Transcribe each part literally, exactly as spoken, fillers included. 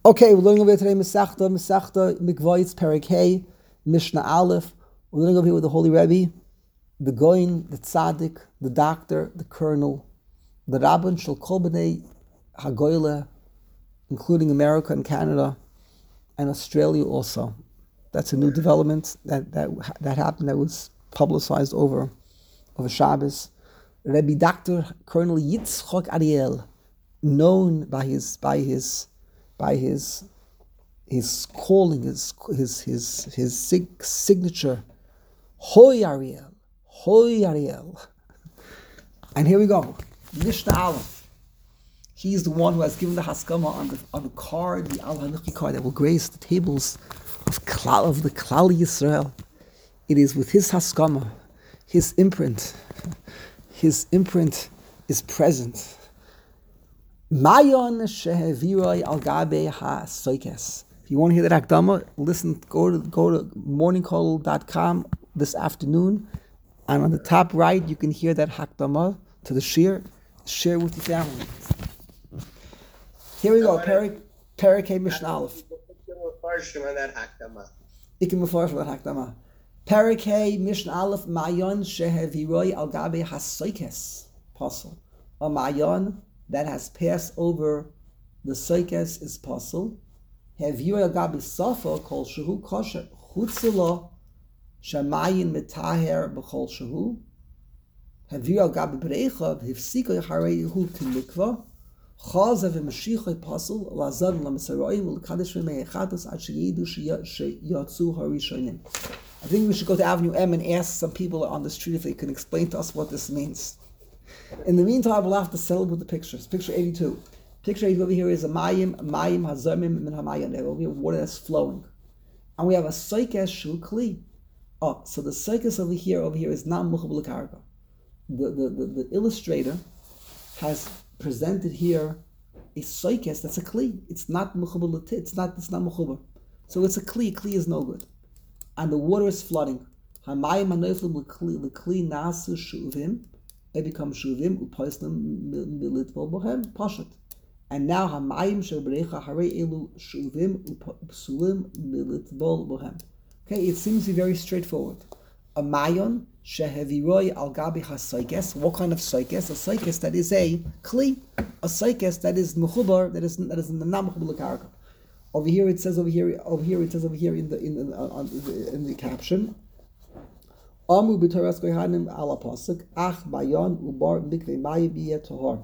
Okay, we're learning over here today Masechta, Masechta, Mikvayitz, Perek Hey, Mishnah Aleph. We're learning over here with the Holy Rebbe, the Goyin, the Tzaddik, the Doctor, the Colonel, the Rabban Shel Kol B'nai Hagoyle, including America and Canada, and Australia also. That's a new development that that that happened. That was publicized over over Shabbos. Rebbe Doctor Colonel Yitzchok Ariel, known by his by his by his his calling, his his his his sig- signature, Hoy Ariel, Hoy Ariel. And here we go, Mishnah Aleph. He's the one who has given the haskama on the on the card, the Al Hanuchi card that will grace the tables of Klal, of the Klal Yisrael. It is with his haskama, his imprint, his imprint is present. Mayon sheheviroi al gabe ha-soikes. If you want to hear that Hakdama, listen, go to go to morning call dot com this afternoon, and on the top right you can hear that Hakdama to the shir. Share with your family. Here we go. Perik Perik Hey Mishnah Aleph. Ikim mefarsh that Hakdama. Perik Hey Mishnah Aleph. Mayon sheheviroi al gabe ha-soikes. Apostle. A mayon that has passed over the soikes is possible. Have you a gabi safa kol shehu kosher chutzela shamayin mitaher b'chol shehu. Have you a gabi breicha hifsiko yacharehu timikva chazav v'mashicha possible lazad l'misaroim l'kadosh v'meichados ad sheyidu sheyatzu harishonim. I think we should go to Avenue M and ask some people on the street if they can explain to us what this means. In the meantime, we'll have to settle with the pictures. Picture eighty-two. Picture eighty-two over here is a mayim, a mayim hazarmim min hamayim. Over here, water that's flowing, and we have a soikes shul kli. Oh, so the soikes over here, over here is not muchabel karka. The, the the the illustrator has presented here a soikes that's a kli. It's not muchabel. It's not. It's not muchabel. So it's a kli. Kli is no good, and the water is flooding. Hamayim hanoflim lekli lekli nasu shuvim. They become shuvim upaislim militbol bohem pashat. And now hamayim shebrecha harei elu shuvim upsulim militbol bohem. Okay, it seems to be very straightforward. A mayon sheheviroi al gabi hasoikes. What kind of soikes? A soikes that is a kli. A soikes that is mechubar, that is that is in the nam mechubar karka. Over here it says over here over here it says over here in the in the, uh, in the caption. Amu b'toras kohanim ala pasuk ach mayon ubar mikvei mayim b'yeh tohar.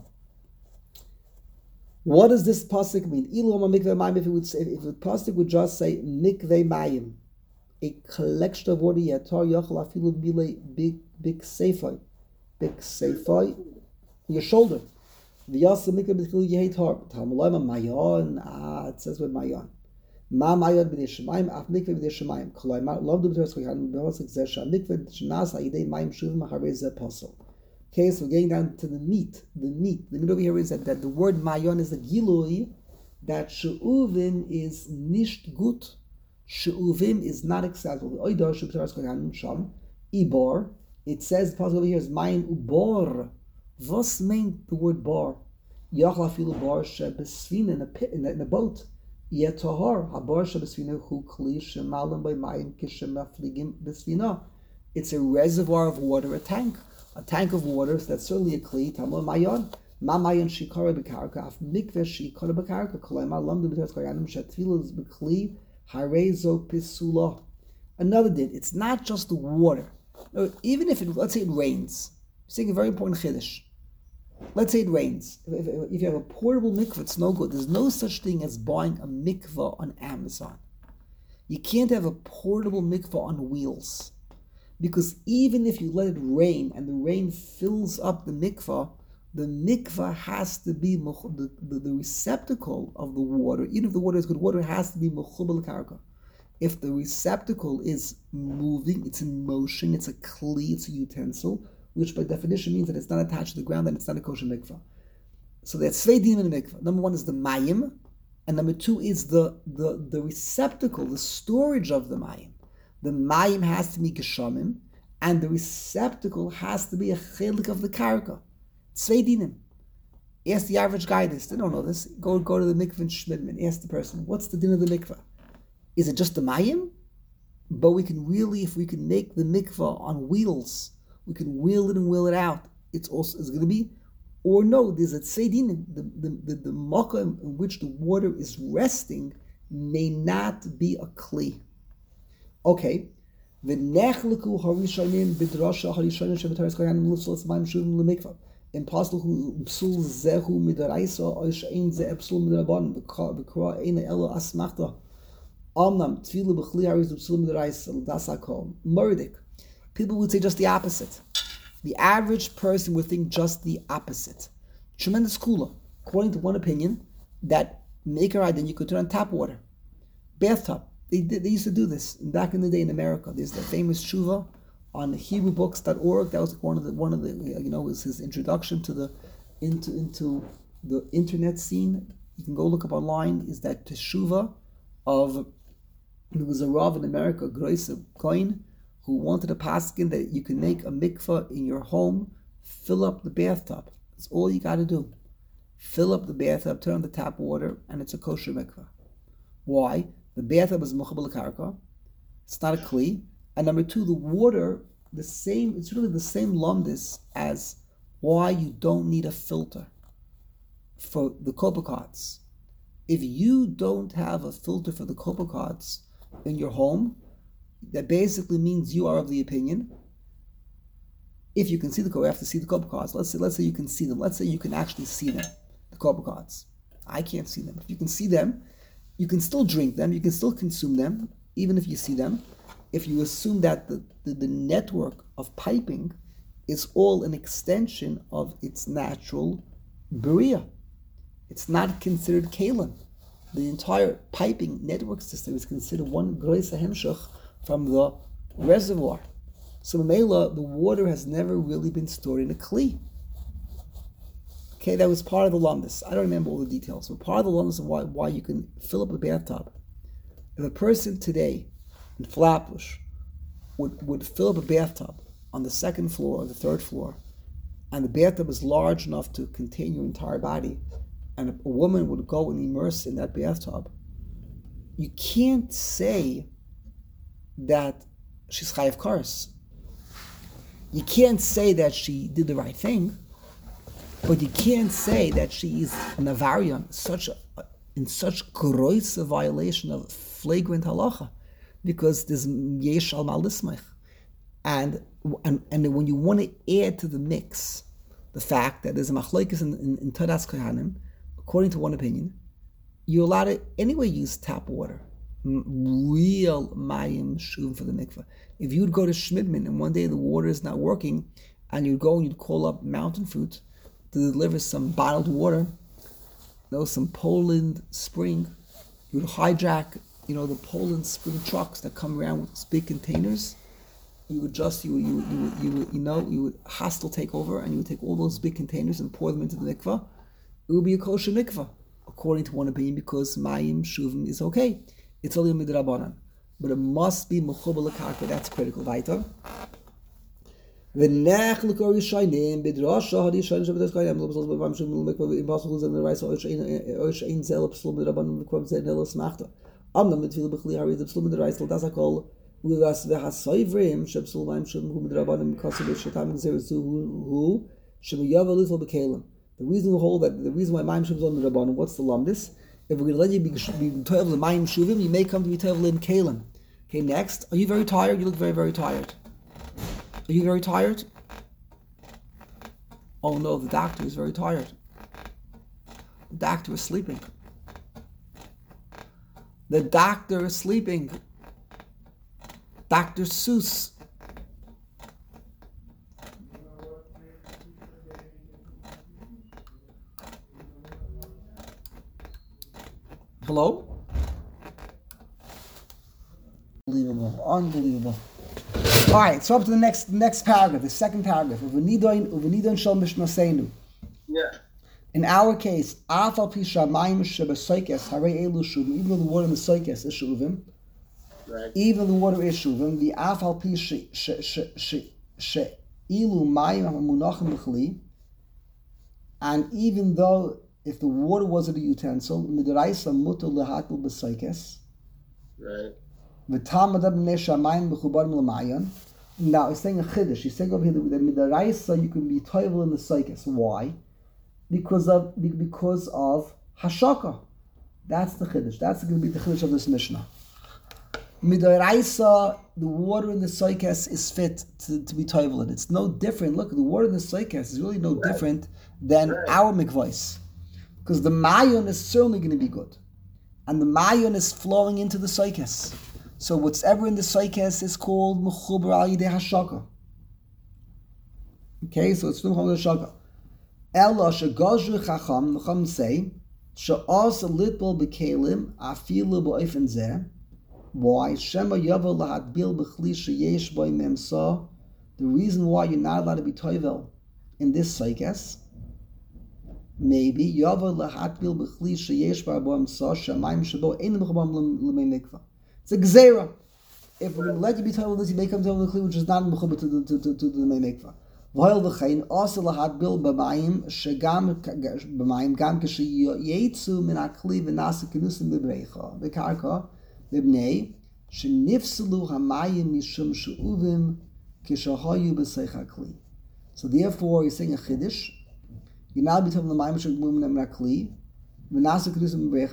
What does this pasuk mean? Ilu ma mikvei mayim. If it would say, if the pasuk would just say mikvei mayim, a collection of water yeh tar yachal afilu milei big big seifai, big seifai, your shoulder. V'yasa mikvei b'chilu yeh tar. Talmulayim mayon. Ah, it says with mayon. Ma mayod b'nei shemayim, af mikveh b'nei shemayim. Kolay ma lov du b'teres kohanim b'hosik zeh sha mikveh shenas ha'yidei mayim shuvim ha'harei zeh posel. Okay, so we're getting down to the meat. The meat. The meat over here is that, that the word mayon is a gilui that she'uvim is nisht gut. She'uvim is not acceptable. Oidor shu b'teres kohanim sham ibor. It says the passage over here is mayim ubor. What's mean the word bar? Yachal afilu bar she b'sfina in a pit in a, in a boat. Yetohar habar shebesfina hu kli shemalim by mayim kishemafligim besfina. It's a reservoir of water, a tank, a tank of water. So that's certainly a kli. Tamil mayon, ma mayon shikara bekarka, af mikveh shikara bekarka. Kolay ma lamdu b'teres koyanim shetfilas bekli harezo pisula. Another did. It's not just the water. No, even if it, let's say it rains. I'm saying a very important chiddush. Let's say it rains. If, if, if you have a portable mikveh, it's no good. There's no such thing as buying a mikveh on Amazon. You can't have a portable mikveh on wheels. Because even if you let it rain and the rain fills up the mikveh, the mikveh has to be, the, the, the receptacle of the water, even if the water is good water, has to be mechubal karka. If the receptacle is moving, it's in motion, it's a kli, it's a utensil, which by definition means that it's not attached to the ground and it's not a kosher mikvah. So that's zwei dinim in the mikvah. Number one is the mayim, and number two is the, the, the receptacle, the storage of the mayim. The mayim has to be geshamim, and the receptacle has to be a chelik of the karka. Zwei dinim. Ask the average guy this. They don't know this. Go go to the mikveh in Schmidman. Ask the person, what's the din of the mikveh? Is it just the mayim? But we can really, if we can make the mikveh on wheels, we can wheel it and wheel it out. It's also it's going to be, or no, there's a tzedinim. The the the, the makkah in which the water is resting may not be a kli. Okay. The nechleku harishonim bidrasha harishonim shebetaris koyanim lusos maim shuvim lemikvah. Impossible who psul zehu midaraisa oish ein ze psul midarabon v'kra ein elo asmachta. Amnam tefillah b'chli haris psul midaraisa l'dasakol. Murdik. People would say just the opposite. The average person would think just the opposite. Tremendous kula. According to one opinion, that maker then you could turn on tap water, bathtub. They did, they used to do this back in the day in America. There's the famous tshuva on Hebrew books dot org. That was one of the one of the you know was his introduction to the into into the internet scene. You can go look up online. Is that tshuva of there was a rav in America, Groise Coin, who wanted a paskin that you can make a mikveh in your home, fill up the bathtub. That's all you got to do. Fill up the bathtub, turn on the tap water, and it's a kosher mikveh. Why? The bathtub is muchabal karka. It's not a kli. And number two, the water, the same. It's really the same lumdis as why you don't need a filter for the kopakots. If you don't have a filter for the kopakots in your home, that basically means you are of the opinion. If you can see the kopakots, you have to see the kopakots. Let's say, let's say you can see them. Let's say you can actually see them, the kopakots. I can't see them. If you can see them, you can still drink them, you can still consume them, even if you see them, if you assume that the, the, the network of piping is all an extension of its natural beria. It's not considered kalim. The entire piping network system is considered one groisa hemshach from the reservoir. So Mela, the water has never really been stored in a kli. Okay, that was part of the lumdus. I don't remember all the details, but part of the lumdus of why, why you can fill up a bathtub. If a person today in Flatbush would, would fill up a bathtub on the second floor or the third floor, and the bathtub is large enough to contain your entire body, and a, a woman would go and immerse in that bathtub, you can't say that she's chayav kares. You can't say that she did the right thing. But you can't say that she is Navarian, such a, in such gross a violation of flagrant halacha, because there's yesh al malismech, and and and when you want to add to the mix the fact that there's a machlokes in in, in Tadas Kohanim, according to one opinion, you're allowed to anyway use tap water, real mayim shuvim for the mikveh. If you'd go to Schmidman and one day the water is not working, and you'd go and you'd call up Mountain Fruit to deliver some bottled water, you know, some Poland Spring. You would hijack, you know, the Poland Spring trucks that come around with these big containers. You would just, you would, you would, you would, you, would, you know, you would hostile take over, and you would take all those big containers and pour them into the mikveh. It would be a kosher mikveh, according to one opinion, because mayim shuvim is okay. It's only a midrabanan, but it must be mechubal l'karka. That's critical. Weiter. The nechlek or yishayim bidrasha had yishayim shabetas koyam lobos lobos bam shum mikvah impossible in the rice or ein or ein zel psul midrabanan mikvah zel nelos machta. Am nam mitvil bechli harid psul midrais lo dasakol uvas vehasoivrim shepsul maim shum midrabanan mikasel shatam zeresu who shemayav a little bekalim. The reason we hold that the reason why maim shum on midrabanan, what's the lumdis? If we're going to let you be toivel the mayim shuvim, you may come to be toivel in kalim. Okay, next. Are you very tired? You look very, very tired. Are you very tired? Oh no, the doctor is very tired. The doctor is sleeping. The doctor is sleeping. Doctor Seuss. Hello? Unbelievable. Unbelievable. All right, so up to the next next paragraph, the second paragraph. Yeah. In our case, afal pi shamayim shebesoikes harei elu shuvim. Even though the water in the soikes is shuvim, right. Even though the water is shuvim, the afal pi she she she she she ilu mayim hamunachim b'chli. And even though if the water wasn't a utensil, midaraisa mutar lehatul b'soikes. Right. V'tamada b'nei shamayim b'chubarim l'mayon. Now, he's saying a chiddush. He's saying over here that midaraisa you can be toivel in the soikes. Why? Because of because of hashaka. That's the chiddush. That's going to be the chiddush of this Mishnah. Midaraisa, the water in the soikes is fit to, to be toivel in. It's no different. Look, the water in the soikes is really no right. different than right. our mikvahs. Because the mayon is certainly going to be good. And the mayon is flowing into the soikes. So whatever in the soikes is called mechuber al yidei hashaka. Okay, so it's from hashaka. Ella shegazru chacham, chacham say, she'as litbol b'kelim afilu b'oifen zeh. Why? Shema yavo lahadbil b'chli sheyesh b'oy memsa. The reason why you're not allowed to be toivel in this soikes, maybe yavo lahadbil b'chli sheyesh b'oy memsa shemayim shebo ein mechabam l'mei mikvah. It's a gzeira. If we're going to let you be told this, you may come to the which is not mechuber to the to, to, to the mikvah. V'hoil v'chein also lahadbil b'mayim shegam b'mayim gam k'sheyetzu min hakli v'nasa kenusim b'breicha v'karka v'bnei shenifselu hamayim mishum she'uvim kishahayu b'seich hakli. So therefore, he's saying a chiddush. You now be told the mayim shegam min hakli. You're not allowed to be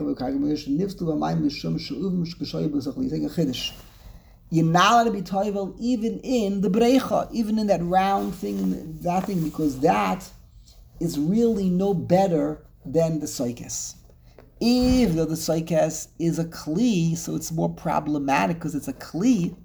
toivel even in the brecha, even in that round thing, that thing, because that is really no better than the soikes. Even though the soikes is a kli, so it's more problematic because it's a kli,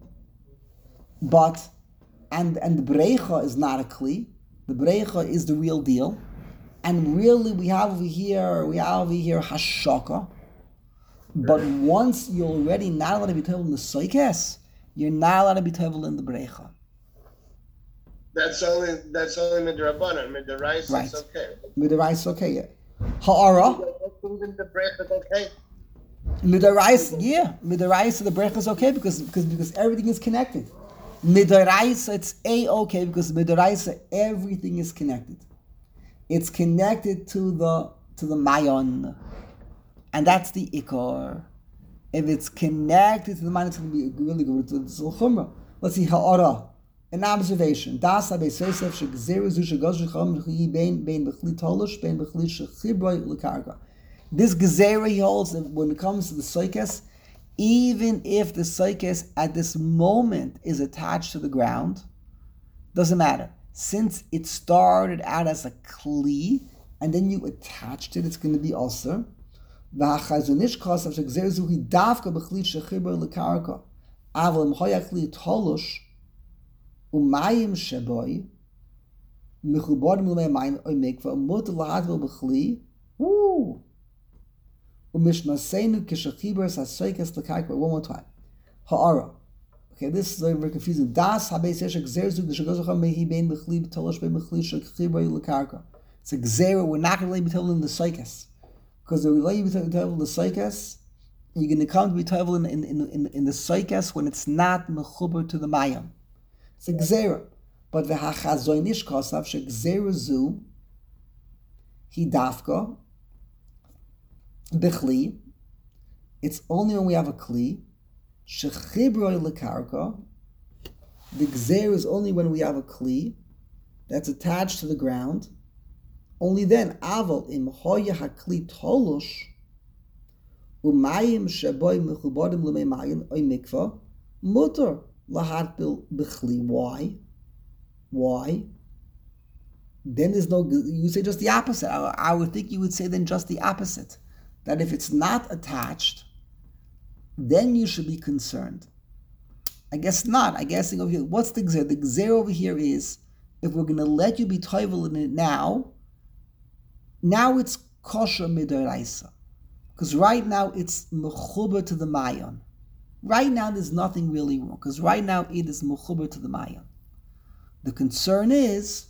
but and and the brecha is not a kli. The brecha is the real deal. And really, we have over here, we have over here hashaka. But once you're already not allowed to be toivel in the soikes, you're not allowed to be toivel in the brecha. That's only that's only midrabanan. Midaraisa right. is okay. Midaraisa okay. Yeah. Ha'ara. The brecha is okay. Midaraisa, yeah. Midaraisa, the brecha is okay because because because everything is connected. Midaraisa, it's a okay because midaraisa, everything is connected. It's connected to the to the mayon, and that's the ikor. If it's connected to the mayon, it's going to be really good. It's chumrah. Let's see ha'ara. An observation. Das habes Yosef shegzeru zu shegazru chacham bein bein bechli tolush bein bechli shechibroi lekarka. This gezerah he holds that when it comes to the soikes, even if the soikes at this moment is attached to the ground, doesn't matter. Since it started out as a kli, and then you attached it, it's going to be also. V'hachazonish kasav shegzeru zuhi davka bechli shechibroi lekarka. Aval imhoyachli tolush umayim sheboy mechubarim l'mayim oy mikvah mutar lahadbil b'chli woo umishmaseinu k'shachibers hasoikes l'karka. One more time. Ha'ara. Okay, this is very confusing. Das habes yeshak zerzu d'shagazacham mehi bein b'chli b'tolosh bein b'chli shechibroi l'karka. It's a gzera. We're not going to let you be told in the soikes because we're going to let you be told in the soikes. You're going to come to be told in in in in, in the soikes when it's not mechuber to the mayim. It's a gzera. But the hachazonish kosav shegzera zu hi dafka bechli. It's only when we have a kli shechibroi lekarka. The gzera is only when we have a kli that's attached to the ground. Only then aval im hoya hakli tolush umayim sheboy mechubarim l'mei mayin oy mikvah mutar lahadbil b'chli. Why? Why? Then there's no. You say just the opposite. I, I would think you would say then just the opposite. That if it's not attached, then you should be concerned. I guess not. I guess over here, what's the gzer? The gzer over here is if we're going to let you be toivel in it now. Now it's kosher midoraisa, because right now it's mechuber to the mayon. Right now, there's nothing really wrong, because right now it is mechuber to the mayon. The concern is,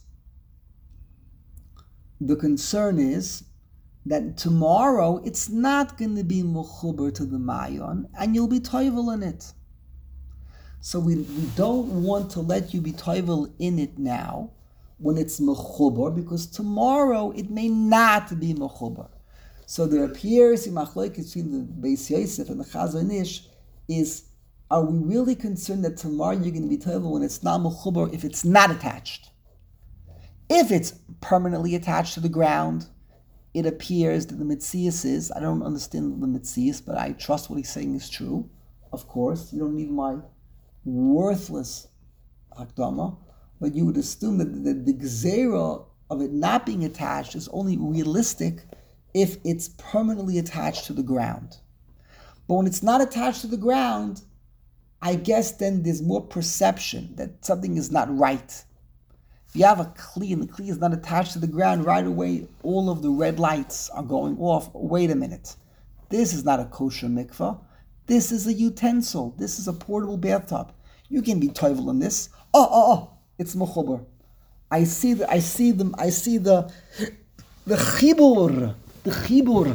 the concern is that tomorrow it's not going to be mechuber to the mayon, and you'll be toivel in it. So we, we don't want to let you be toivel in it now. when it's mechubar, because tomorrow it may not be mechubar. So there appears in machlokes between the Beis Yosef and the Chazon Ish is, are we really concerned that tomorrow you're going to be toivel when it's not mechubar if it's not attached? If it's permanently attached to the ground, it appears that the Metzias is, I don't understand the Metzias, but I trust what he's saying is true. Of course, you don't need my worthless Hakdama, but you would assume that the, the, the Gzeira of it not being attached is only realistic if it's permanently attached to the ground. But when it's not attached to the ground, I guess then there's more perception that something is not right. If you have a kli and the kli is not attached to the ground, right away all of the red lights are going off. Wait a minute. This is not a kosher mikvah. This is a utensil. This is a portable bathtub. You can be toivel in this. Oh, oh, oh, it's mechubar. I see the, I see them, I see the, the chibur, the chibur.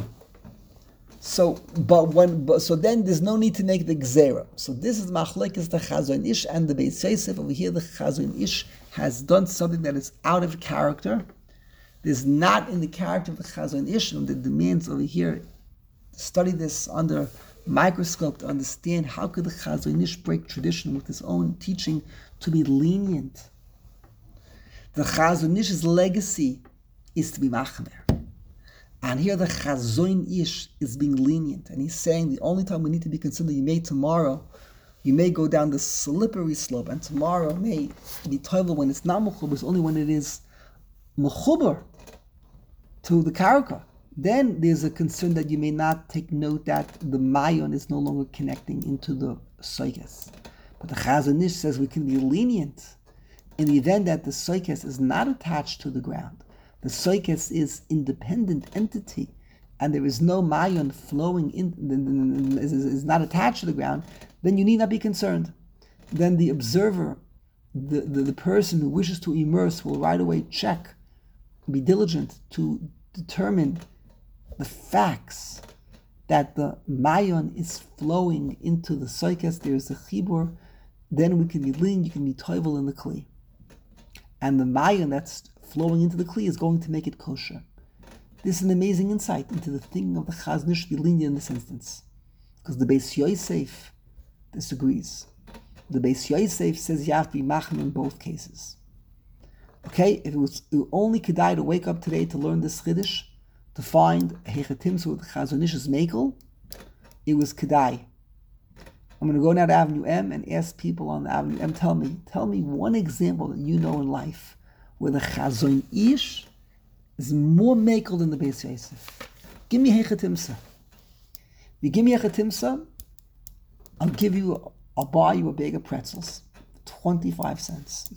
So, but when, but, so then there's no need to make the gzera. So this is machlekes the Chazon Ish and the Beis Yosef. Over here, the Chazon Ish has done something that is out of character. There's not in the character of the Chazon Ish, and the demands over here to study this under microscope to understand how could the Chazon Ish break tradition with his own teaching to be lenient. The Chazon Ish's legacy is to be machmer. And here the Chazon Ish is being lenient. And he's saying the only time we need to be concerned that you may tomorrow, you may go down the slippery slope, and tomorrow may be toivel when it's not mechubar, it's only when it is mechubar to the karka. Then there's a concern that you may not take note that the mayon is no longer connecting into the soikes. But the Chazon Ish says we can be lenient in the event that the soikes is not attached to the ground. The soikes is independent entity, and there is no mayon flowing in, is, is not attached to the ground, then you need not be concerned. Then the observer, the, the, the person who wishes to immerse, will right away check, be diligent to determine the facts that the mayon is flowing into the soikes, there is a chibur, then we can be lean, you can be toivel in the kli. And the mayon that's flowing into the kli is going to make it kosher. This is an amazing insight into the thinking of the Chazon Ish to be lenient in this instance. Because the Beis Yosef disagrees. The Beis Yosef says you have to be machmir in both cases. Okay, if it was only kedai to wake up today to learn this chiddush, to find hechatimsa with Chazon Ish's mekel, it was kedai. I'm going to go now to Avenue M and ask people on the Avenue M, tell me, tell me one example that you know in life where the Chazon Ish is more mekel than the Beis Yosef. Give me hechatimsa. You give me hechatimsa, I'll give you, I'll buy you a bag of pretzels, twenty-five cents.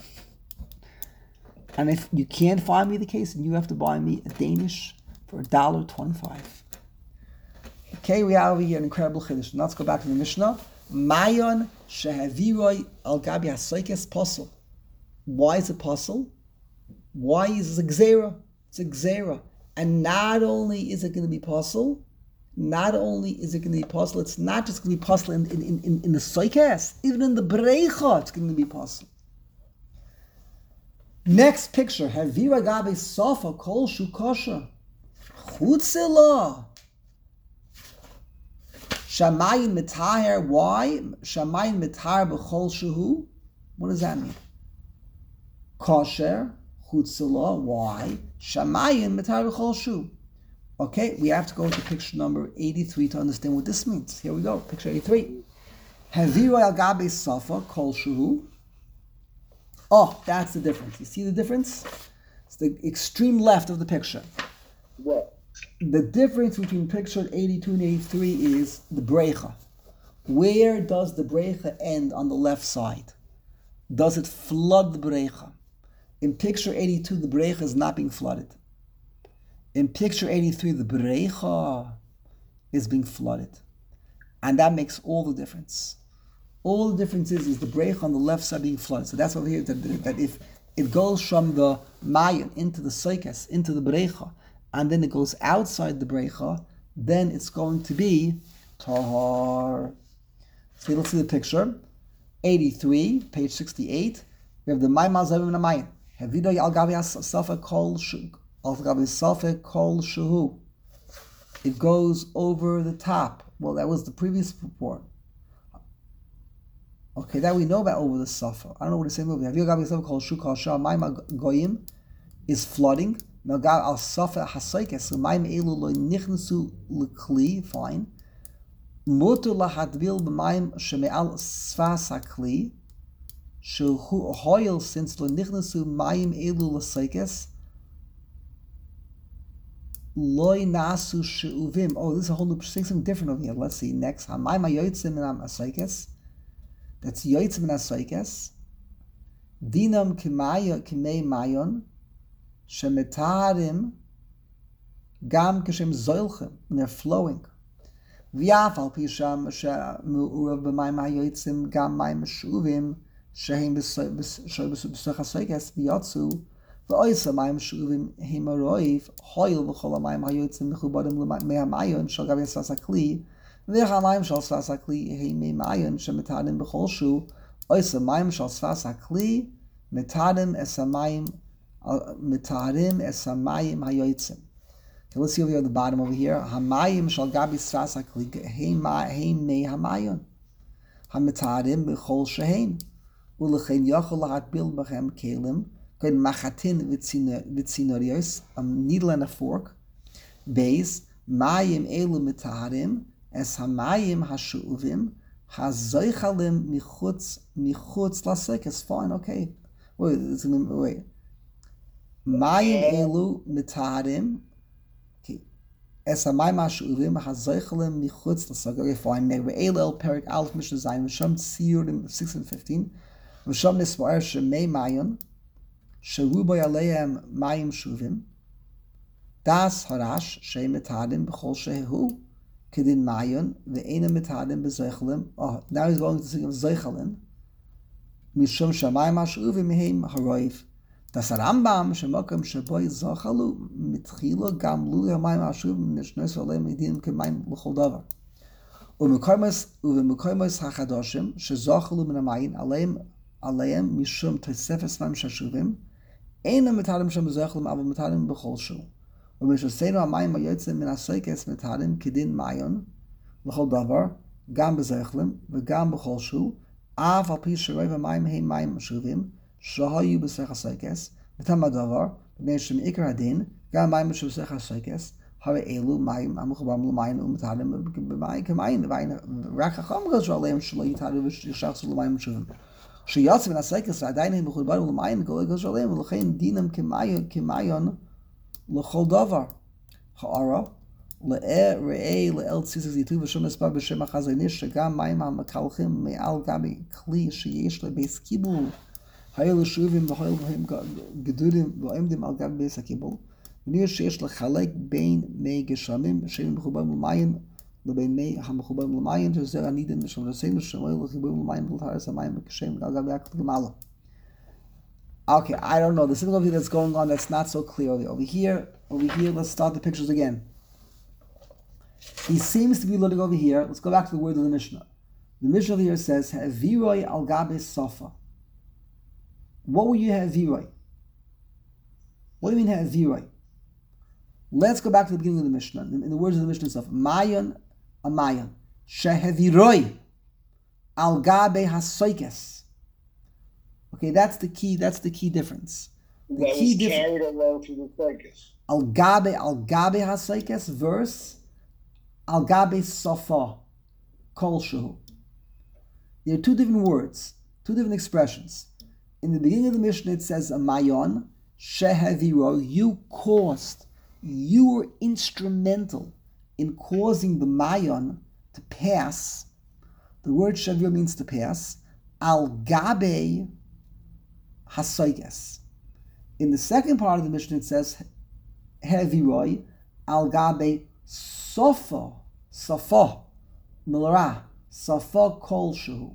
And if you can't find me the case, and you have to buy me a Danish for a dollar twenty-five. Okay, we have here an incredible chiddush. Let's go back to the Mishnah. Mayon shehaviroi al gabi hasoikes posel. Why is it posel? Why is it a gzera? It's a gzera. And not only is it going to be posel, not only is it going to be posel, it's not just going to be posel in, in, in, in the soikes, even in the breicha, it's going to be posel. Next picture, Havira gabe sofa kol shu kosher. Chutzila. Shamayin mitaher. Why? Shamayin mitaher b'chol shuhu. What does that mean? Kosher. Chutzila. Why? Shamayin mitaher b'chol shu. Okay, we have to go to picture number eighty-three to understand what this means. Here we go, picture eighty-three. Havira al gabe sofa kol shuhu. Oh, that's the difference. You see the difference? It's the extreme left of the picture. What? The difference between picture eighty-two and eighty-three is the breicha. Where does the breicha end on the left side? Does it flood the breicha? In picture eighty-two, the breicha is not being flooded. In picture eighty-three, the breicha is being flooded. And that makes all the difference. All the difference is, is the breicha on the left side being flooded. So that's over here, that, that if it goes from the mayon into the soikes, into the breicha, and then it goes outside the breicha, then it's going to be tahar. So let's see the picture. eighty-three, page sixty-eight. We have the maymaz zavim and mayin. Havidai al gabi safa kol al gabi safa kol shuhu. It goes over the top. Well, that was the previous report. Okay, that we know about over the safa. I don't know what the same movie. Havidai gabi safa kol shuhu kol shah ma'im goyim is flooding. Now gabi al safa hasaykes ma'im elu lo nichnasu l'kli. Fine. Mutu lahadvil b'mayim sheme'al sfas hakli shehu hoil since lo nichnasu mayim elu l'saykes loy nasu she'uvim. Oh, this is a whole new something different over here. Let's see next. Hamayim hayotzim min hasaykes. That's yotzim min hasaykes. Dinam kimay kimay mayon shemetarim gam kashem zoilchem, and they're flowing. V'yafal pisham she'mu'urav b'mayim hayotzim gam mayim shuvim shehem b'such hasoykes v'yotzu v'oisa mayim shuvim himaroiv hoil v'chol hamayim hayotzim mechubadim l'mayim shal gabi sfas hakli v'cha mayim shal sfas hakli hei mayim shemetadim b'chol shu oisa mayim shal sfas hakli metadim es hamayim metadim es hamayim hayotzim. Okay, let's see over here at the bottom over here. Hamayim shal gabi sfas hakli hey mei hamayon hametadim b'chol shehem ulechein yachol lahatbil b'chem kelim good machatin v'tzinorios, a needle and a fork. Beis mayim elu metadim es hamayim hashu'uvim hazoichalim michutz michutz lasek. It's fine. Okay. Wait. Wait. Mayim elu metadim. Es hamayim hashu'uvim hazoichalim michutz lasek. Okay, fine. Ne're'el perik alf mishnah zayin v'sham tziyurim six and fifteen v'sham nismoer shemei mayon sheruboy aleim mayim shuvim das harash shei metadim b'chol shehu kedin mayon ve'ena metadim b'zoichalim. Oh, now he's going to sing of zoichalim mishum shamayim hashuvim mehem haroif. Das Rambam shemokem sheboy zochalu mitchilo gam lu hamayim hashuvim nishnos aleim idim kemayim l'chol davar u'mekoymos u'mekoymos hachadoshim shezochalu min hamayim aleim aleim mishum tosefes mayim shashuvim ena metadim shem b'zoichalim ava metadim b'chol shu. ומשסנו המים היוצאים מן הסויקס מטהרים כדין מעיון לכל דבר, גם בזכלים וגם בכל שהוא, אף על פי שרוב המים הם מים משובים, שהיו בסך הסויקס, בתם הדבר, בני שמעיקר הדין, גם מים שבסך הסויקס, הרי אלו מים המחוברים למים ומטהרים במים כמים, ורק החם גזרו עליהם שלא יטהרו וישחצו למים משובים. שיוצא מן הסויקס ועדיין הם מחוברים למים, גזרו עליהם, ולכן דינם כמיון, l'chol davar ha'ara le'e re'ei le'el tzizis yitu v'shom esbar b'shem ha'chazonish shegam mayim ha'makalchim me'al gabi kli sheyesh le'beis kibul ha'el l'shuvim v'ha'el v'hem gedurim v'oimdim al gabi beis ha'kibul v'nir sheyesh l'chalek bein mei geshamim she'im b'chubam l'mayim le'bein mei ha'mechubam l'mayim she'zer anidim v'shom l'seim v'shemoy l'chibum l'mayim v'l'taris ha'mayim v'keshem al gabi ha'kut gemala. Okay, I don't know. There's something that's going on that's not so clear over here. Over here, let's start the pictures again. He seems to be looking over here. Let's go back to the word of the Mishnah. The Mishnah over here says, Haviroi al gabe sofa. What will you have viroi? What do you mean haviroi? Let's go back to the beginning of the Mishnah. In the words of the Mishnah itself, Mayon a mayon. Shehaviroi al gabe hasoikes. Okay, that's the key. That's the key difference. The that key was difference. carried along to the focus. Al gabe al gabe hasaykes verse al gabe safa kol shehu. There are two different words, two different expressions. In the beginning of the Mishnah, it says a mayon shehaviro. You caused, you were instrumental in causing the mayon to pass. The word shaviro means to pass. Al gabe hasoiges. In the second part of the Mishnah, it says heviroi al gabe sofa safa milara safa kol shehu.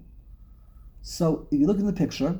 So if you look in the picture,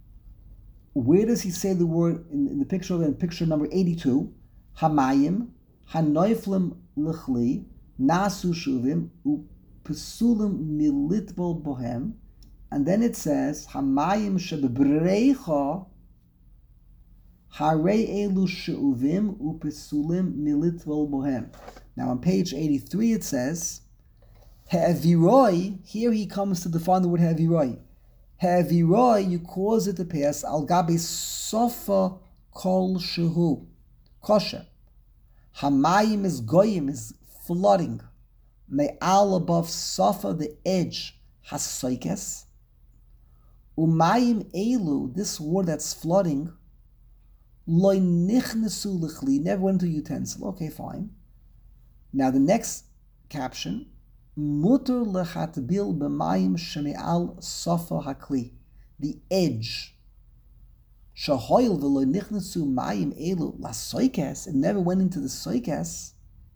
where does he say the word in, in the picture? In picture number eighty-two, hamayim hanoiflim lichli nasu shuvim upesulim militbol bohem. And then it says, Hamayim shebebreicha Harei elu she'uvim upesulim militvel bohem. Now on page eighty-three it says, He'aviroi, here he comes to define the word he'aviroi. He'aviroi, you cause it to pass, al gabi sofa kol shehu, kosher. Hamayim is goyim, is flooding. Me'al above sofa, the edge, hasoikes. Umayim elu, this water that's flooding, loy nichnesu lichli, never went to utensil. Okay, fine. Now the next caption, muter lechatbil b'mayim sheme'al sofa hakli, the edge. Shahoil v'lo nichnesu mayim elu lasoikes, it never went into the soikes.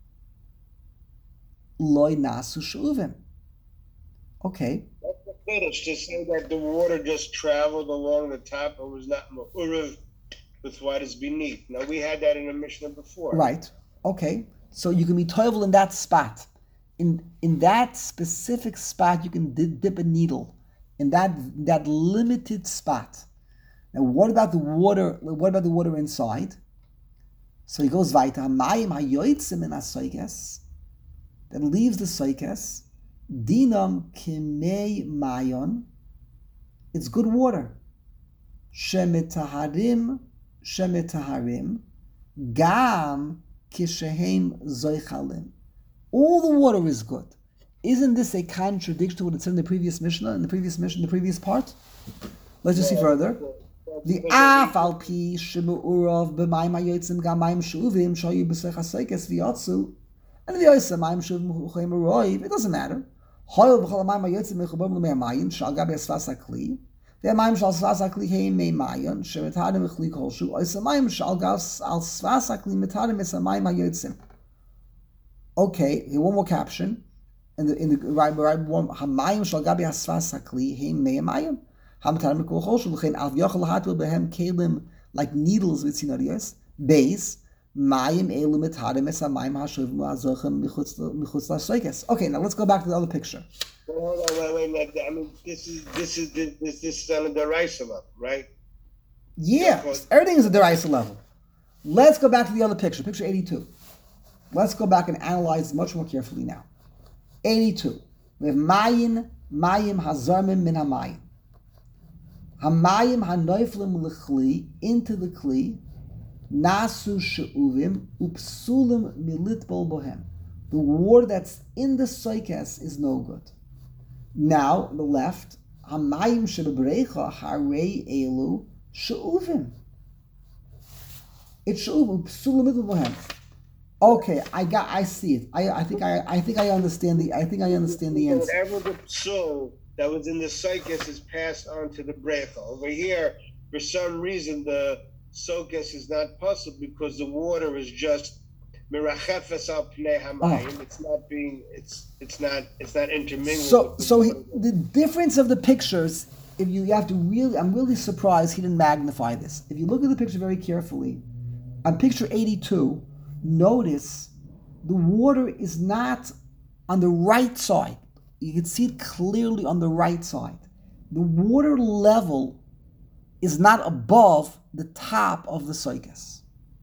Loy nasu she'uvim. Okay. That's the finish to say that the water just traveled along the top and was not ma'urav with what is beneath. Now we had that in the Mishnah before. Right. Okay. So you can be toivel in that spot. In in that specific spot, you can dip, dip a needle. In that that limited spot. Now, what about the water? What about the water inside? So he goes weiter. Mayim hayoytzim in hasoikes, that leaves the soikes. Dinam kimei mayon. It's good water. Shemetaharim, shemetaharim, gam kishehem zoichalim. All the water is good. Isn't this a contradiction to what it said in the previous Mishnah, in the previous Mishnah, in the previous part? Let's just see further. The af al pi shemu'urav b'mayim hayotzim gam mayim she'uvim shayu b'sech hasoikes v'yotzu, and the oysa mayim she'uvim huchem roiv. It doesn't matter. Hoil b'chol mayim hayotzim mechubam l'mei mayim shal gabi asfas hakli. The mayim shal asfas hakli hei mei mayon shemetadim echli kolshu. Oysa mayim shal gas al asfas hakli metadim es mayim hayotzim. Okay, here one more caption. In the in the right right one, hamayim shal gabi asfas hakli hei mei mayim. Like needles with sinarios, base, mayim elu metadim es hamayim hashuv mu'azochem michutz lasoikes. Okay, now let's go back to the other picture. Well, hold on, wait, wait, wait. I mean, this is this is this this, this is on a deraisa level, right? Yeah, everything is a deraisa level. Let's go back to the other picture, picture eighty-two. Let's go back and analyze much more carefully now. eighty-two. We have mayin, mayim hazarmim min hamayim. Hamayim hanoiflim l'chli, into the kli, nasu she'uvim, upsulim militbol bohem. The water that's in the soikes is no good. Now, on the left, hamayim shebebrecha harei elu she'uvim. It's she'uvim, upsulim militbol bohem. Okay, I got, I see it. I, I think I, I think I understand the, I think I understand the answer. Whatever the psul that was in the soikes is passed on to the brecha. Over here, for some reason, the soikes is not possible because the water is just mirachefes al pnei hamayim. It's not being, it's it's not it's not intermingling. So so he, the difference of the pictures, if you, you have to really, I'm really surprised he didn't magnify this. If you look at the picture very carefully, on picture eighty-two, notice the water is not on the right side. You can see it clearly on the right side. The water level is not above the top of the soikes.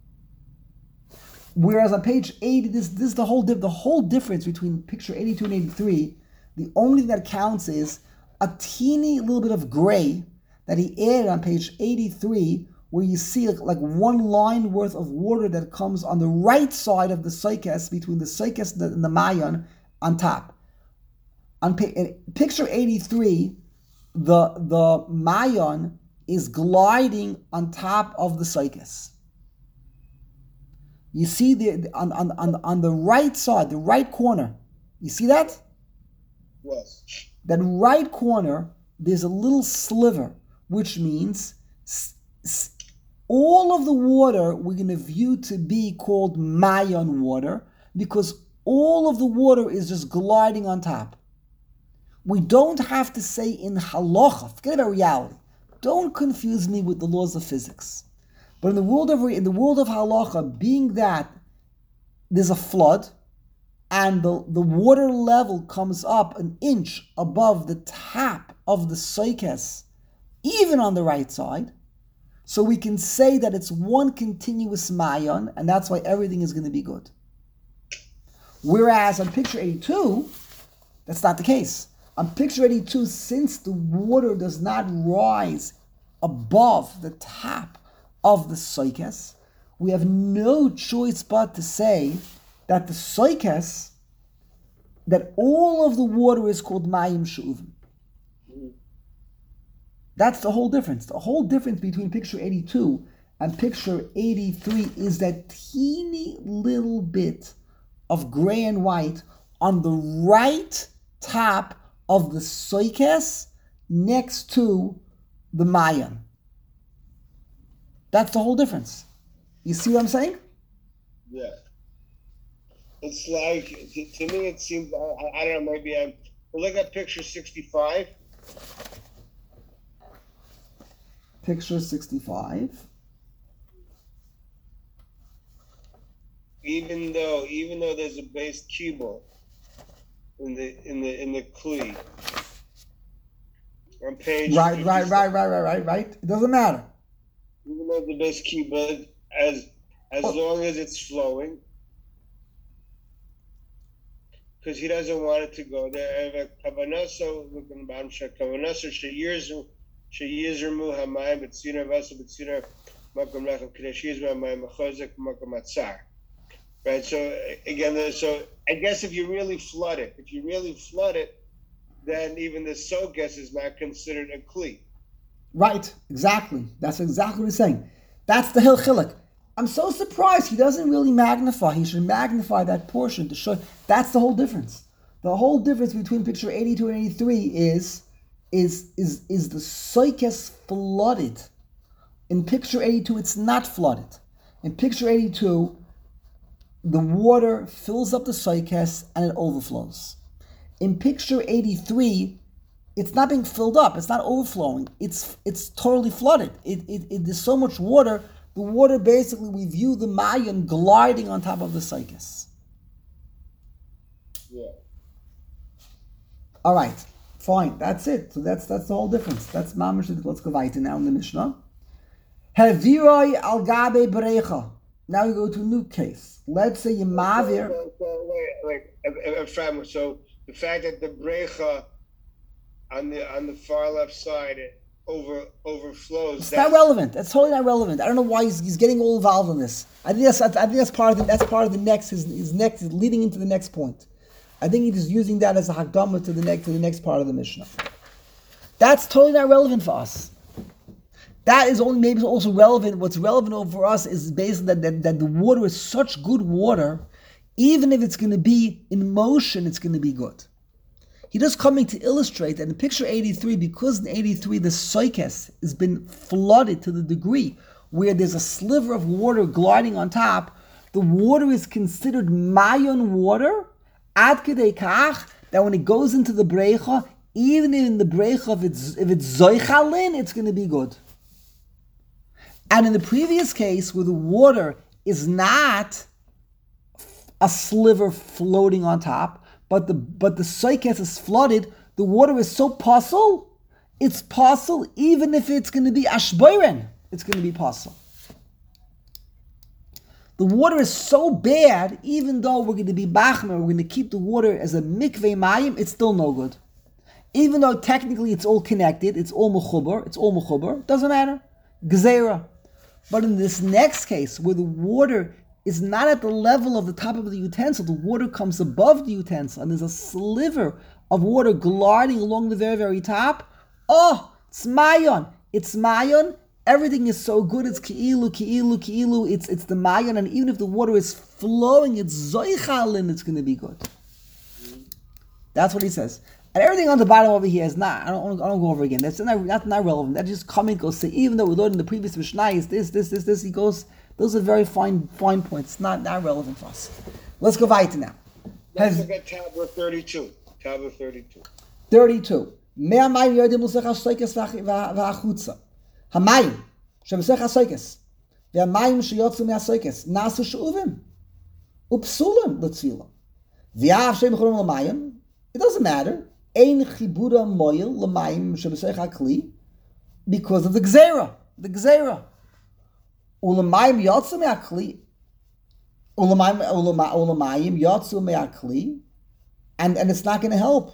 Whereas on page eighty, this, this is the whole the whole difference between picture eighty-two and eighty-three. The only thing that counts is a teeny little bit of gray that he added on page eighty-three, where you see like, like one line worth of water that comes on the right side of the soikes, between the soikes and the mayon on top. On picture eighty-three, the the mayon is gliding on top of the soikes. You see the on, on, on, on the right side, the right corner. You see that? Yes. That right corner, there's a little sliver, which means s- s- all of the water we're going to view to be called mayon water, because all of the water is just gliding on top. We don't have to say in halacha, forget about reality. Don't confuse me with the laws of physics. But in the world of in the world of halacha, being that there's a flood and the, the water level comes up an inch above the top of the soikes, even on the right side, So we can say that it's one continuous mayon, and that's why everything is going to be good. Whereas on picture eighty-two, that's not the case. On picture eighty-two, since the water does not rise above the top of the soikes, we have no choice but to say that the soikes, that all of the water is called mayim she'uvim. That's the whole difference. The whole difference between picture eighty-two and picture eighty-three is that teeny little bit of gray and white on the right top of the soikes next to the mayan. That's the whole difference. You see what I'm saying? Yeah. It's like, to, to me it seems, I, I don't know, maybe I'm, look at picture sixty-five. Picture sixty-five. Even though, even though there's a base kibble in the in the in the kli on page right, right, right, right, right, right, right. It doesn't matter. Even though the base kibble, as as oh. long as it's flowing, because he doesn't want it to go there. Kavanaso, look in the bottom. Kavanaso sheyirs sheyizermu hamayim b'tzina v'asa b'tzina makom racham kadesh yizma hamayim machozek makom atzar. Right, so again, so I guess if you really flood it, if you really flood it, then even the soges is not considered a kli. Right, exactly. That's exactly what he's saying. That's the hilchilik. I'm so surprised he doesn't really magnify. He should magnify that portion to show. That's the whole difference. The whole difference between picture eighty-two and eighty-three is is is is the soikes flooded. In picture eighty-two, it's not flooded. In picture eighty-two, the water fills up the soikes and it overflows. In picture eighty-three, it's not being filled up. It's not overflowing. It's it's totally flooded. It, it, it there's so much water. The water basically, we view the mayan gliding on top of the soikes. Yeah. All right, fine. That's it. So that's that's the whole difference. That's mamish. Let's go weiter now in the Mishnah. Haviroi al gabe berecha. Now we go to a new case. Let's say you mavir. So, so, wait, wait, Ephraim, so the fact that the brecha on the on the far left side it over overflows. It's not relevant. That's totally not relevant. I don't know why he's, he's getting all involved in this. I think that's I think that's part of the, that's part of the next his his next is leading into the next point. I think he's just using that as a hakdama to the next to the next part of the Mishnah. That's totally not relevant for us. That is only maybe also relevant. What's relevant for us is basically that, that, that the water is such good water, even if it's going to be in motion, it's going to be good. He just coming to illustrate that in picture eighty-three, because in eighty-three the soikes has been flooded to the degree where there's a sliver of water gliding on top, the water is considered mayon water, ad kedei kach, that when it goes into the brecha, even in the brecha, if it's, if it's zoichalin, it's going to be good. And in the previous case, where the water is not a sliver floating on top, but the but the soikes is flooded, the water is so puzzle, it's puzzle even if it's going to be ashboiren, it's going to be puzzle. The water is so bad, even though we're going to be bachmer, we're going to keep the water as a mikveh mayim, it's still no good. Even though technically it's all connected, it's all mechuber, it's all mechuber, doesn't matter. Gzeira. But in this next case, where the water is not at the level of the top of the utensil, the water comes above the utensil, and there's a sliver of water gliding along the very, very top. Oh, it's mayon. It's mayon. Everything is so good. It's ki'ilu, ki'ilu, ki'ilu. It's it's the mayon, and even if the water is flowing, it's zoichalin, it's going to be good. That's what he says. And everything on the bottom over here is not, I don't, I don't go over again. That's not, that's not relevant. That's just coming, goes say, even though we learned in the previous Mishnah is this, this, this, this, he goes, those are very fine fine points. Not, not relevant for us. Let's go weiter now. Let's look at tablet thirty-two. Tablet thirty-two. thirty-two. Mea mayim yodim l'sech ha-soikes v'achutza. Ha-mayim, she'm'sech ha-soikes. V'ha-mayim she'yotzu mea-soikes. Nasu she'uvim. Upsulim l'tzilam. V'yav she'm'churim l'mayim. It doesn't matter. Ein chibura moyel l'mayim she'm'sech ha-kli. Because of the gzeira. The gzeira. Ulamayim yatsu me'akli. Ulamayim ulamayim yatsu me'akli. And, and it's not going to help.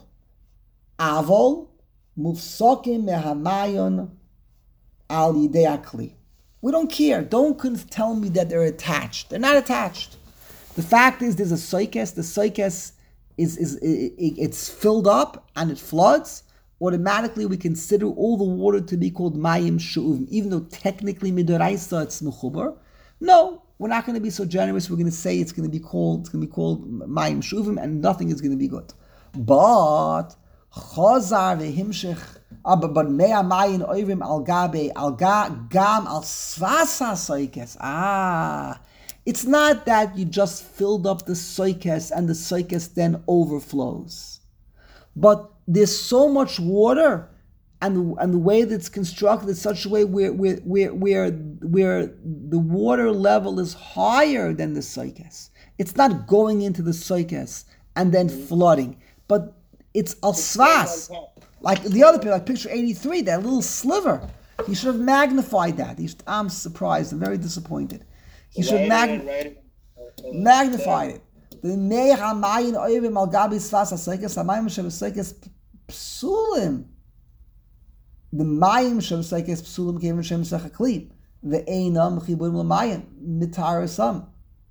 Avol mufsokim mehamayon al yidei akli. We don't care. Don't tell me that they're attached. They're not attached. The fact is, there's a soikes. The soikes is is it, it, it's filled up and it floods. Automatically, we consider all the water to be called mayim shu'uvim, even though technically midoraisa it's mechubar. No, we're not going to be so generous. We're going to say it's going to be called it's going to be called mayim shu'uvim, and nothing is going to be good. But chazar vehimshich, but but mea mayin oivim al gabe al gam al svasa soikes. Ah. It's not that you just filled up the soikes and the soikes then overflows. But there's so much water, and, and the way that it's constructed is such a way where, where, where, where, where the water level is higher than the soikes. It's not going into the soikes and then flooding, but it's al-svas. Like the other picture, like picture eighty-three, that little sliver. He should have magnified that. He should, I'm surprised. I'm very disappointed. He should have mag- right. magnified it. The meich hamayin oivim al gabi svas hasekes hamayim shebesekes psulim. The mayim shebesekes psulim kevin shem sechakli. The einam chiburim l'mayim mitarasam.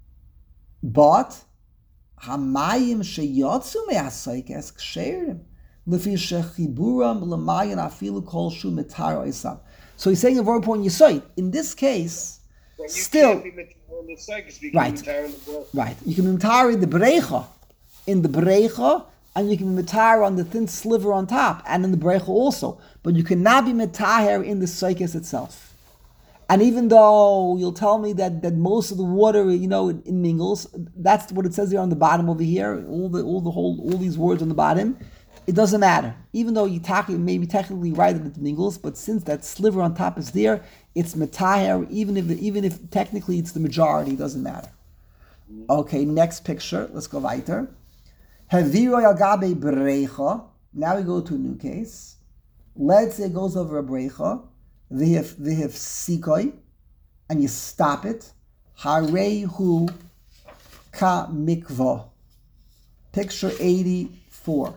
But hamayim sheyotzu mehasekes ksherim lefi shechiburam l'mayim afilu kol shu mitar oisam. So he's saying a very important yisoid. In this case, well, you still, can't be in the cycles, you right, can be the right. You can be mitar in the brecha, in the brecha, and you can be mitar on the thin sliver on top, and in the brecha also. But you cannot be mitar in the soikes itself. And even though you'll tell me that, that most of the water, you know, it, it mingles, that's what it says here on the bottom over here. All the all the whole all these words on the bottom. It doesn't matter. Even though you talk, may be technically right that it mingles, but since that sliver on top is there, it's metaher, even if even if technically it's the majority, it doesn't matter. Okay, next picture. Let's go weiter. Haviro yagabe brecha. Now we go to a new case. Let's say it goes over a brecha. V'hif v'hif sikoi, and you stop it. Harehu ka mikva. Picture eighty-four.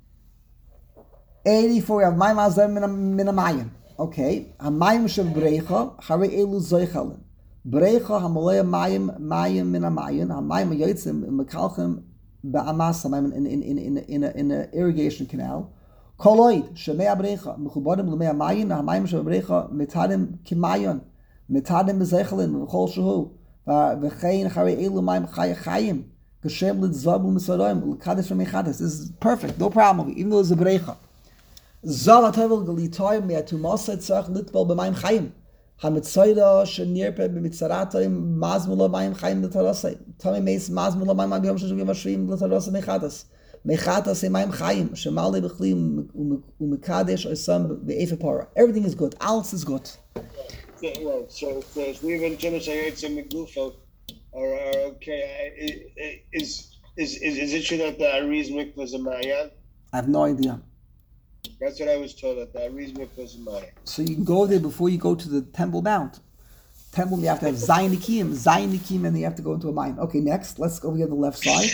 eighty-four, we have Mayim Azar min Amayim. Okay. Hamayim shel Brecha, Hare Elu Zoichalin. Brecha Hamalaya Mayim, Mayim min Amayim, Hamayim Yotzim, Mekalchem Ba'amas, Hamayim in in in in in in an irrigation canal. Koloid, Shemei Brecha, Mechubadim Lemei Amayim, Hamayim shel Brecha, Metadim Kimayon, Metadim Bezeichalin, Mechol Shehu, V'chein Hare Elu Mayim Chaya Chayim, Geshem Litzvabul Misodoim, L'Kadesh V'Mechades. This is perfect, no problem, even though it's a Brecha. Zavatovel galitoy me to mosad sach litbal b'mayim chayim. Hamitzoida shenirpe b'mitzaratoim mazmula mayim chayim l'tarosay. Tommy meis mazmula mayim b'yom sheshu v'mashrim l'tarosay mechadas. Mechadas mayim chayim shemali b'chli u'mekadesh oisam b'efepara. Everything is good. Alles is good. Yeah, well, so if we even finish ayetz and megufo are okay. Is is is is it true that the Ariz mikvah is a mayan? I have no idea. That's what I was told, that the Ariz mikvah is a mayan. So you can go there before you go to the Temple Mount. Temple, you have to have Zayin Nikim, Zayin Nikim, and you have to go into a mine. Okay, next, let's go over here to the left side.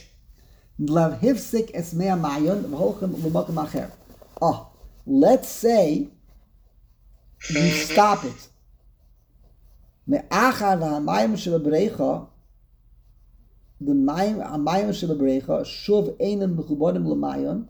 Lev hifsik es mea mayon v'holchem l'makom acher. Oh, let's say you stop it. Me'achar v'hamayim shebabrecha, the hamayim shebabrecha shuv einen mechubodim l'mayon,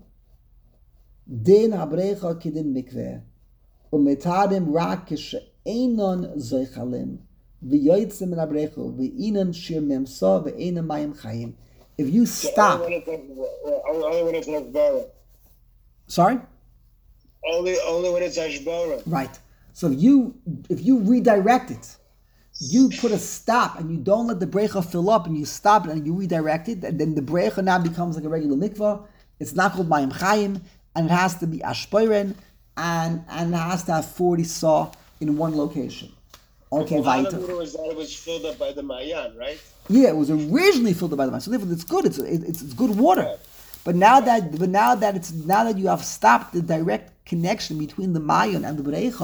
din habrecha kidin mikveh, umetadim rak kishe'enon zoichalim, v'yoytzim min habrecha, v'inan shir memsa, v'enan mayim chayim. If you stop... Only when it's Ashbara. Sorry? Only, only when it's Ashbara. Right. So if you if you redirect it, you put a stop and you don't let the brecha fill up and you stop it and you redirect it, and then the brecha now becomes like a regular mikvah. It's not called mayim chayim, and it has to be ashporen, and, and it has to have forty saw in one location. Okay, well, weiter. The was that it was filled up by the Mayan, right? Yeah, it was originally filled up by the Mayan, so therefore it's good. It's it's, it's good water. Yeah. But now that but now that it's now that you have stopped the direct connection between the Mayan and the Brecha,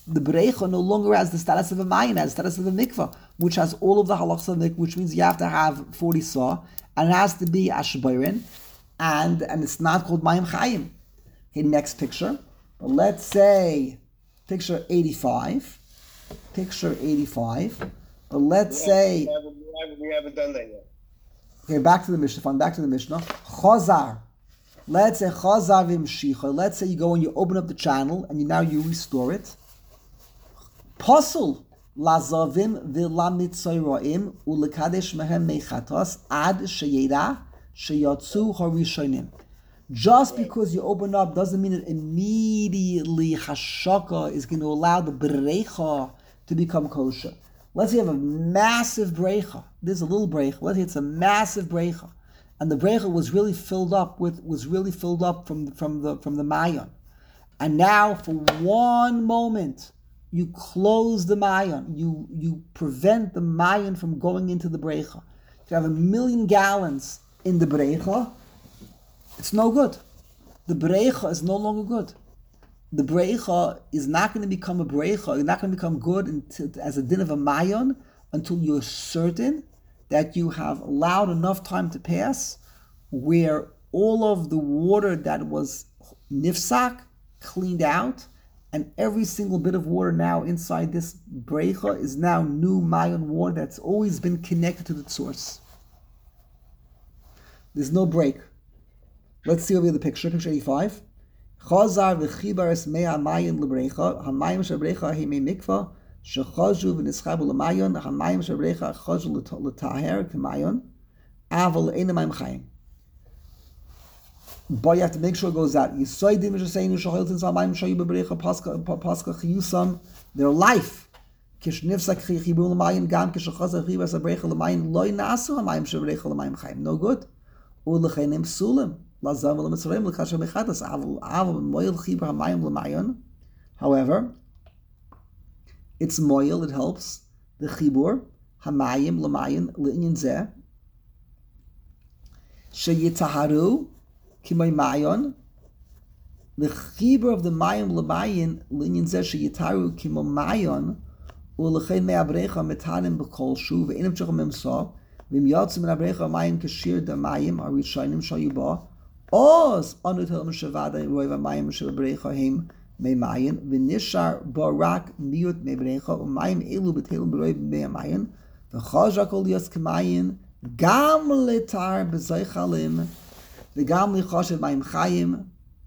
the Breicha no longer has the status of a Mayan, has the status of a mikvah, which has all of the halachas of mikvah, which means you have to have forty saw, and it has to be ashbayrin, and and it's not called Mayim Chayim. Okay, next picture. But let's say picture eighty-five. Picture eighty-five. But let's we say haven't, we, haven't, we haven't done that yet. Okay, back to the Mishnah. Fine, back to the Mishnah. Chazar. Let's say Chazar v'mshicha. Let's say you go and you open up the channel and you now you restore it. Pasul lazavim v'lamitzoyroim ulekadesh mehem mechatos ad sheyera sheyatzu harishonim. Just because you open up doesn't mean that immediately hashaka is going to allow the breicha to become kosher. Let's say you have a massive breicha. This is a little breicha. Let's say it's a massive breicha, and the breicha was really filled up with was really filled up from from the from the mayon, and now for one moment you close the mayon. You you prevent the mayon from going into the breicha. You have a million gallons in the breicha. It's no good. The breicha is no longer good. The breicha is not going to become a breicha. It's not going to become good until, as a din of a mayon until you're certain that you have allowed enough time to pass where all of the water that was nifsak cleaned out, and every single bit of water now inside this breicha is now new mayon water that's always been connected to the source. There's no break. Let's see over the picture, picture eighty-five. Chazar v'chibares mea mayin lebreicha, hamayim shebreicha hime mikvah, shechazhu v'nischabu lemayon, hamayim shebreicha chazhu letaher k'mayon, aval eina mayim chayim. But you have to make sure it goes out. Yisoidim v'shaseinu shahiltin z'hamayim shayu b'breicha paska chiyusam, their life. Kish nifsak chibu lemayon, gam kish chazar chibas abreicha lemayon, loy nasu hamayim shebreicha lemayim chayim. No good. U'lechenim sulim. However, it's moil, it helps the chibur hamayim lemayin le'inyan zeh sheyitaharu kimay mayon. The chibur of the mayim lemayin le'inyan zeh sheyitaharu kimay mayon u'lechein me'abrecha metanim b'kol shu ve'enim tchochem memsa v'im yatzim me'abrecha mayim kashir damayim harishonim shayubah. Oz anutel mshavada roiva mayim shabrecha him me mayin v'nishar barak miut me brecha umayim elu betelum beroiv me mayin v'chazak ol yas k'mayin gam letar b'zaychalim v'gam lichashev mayim chayim.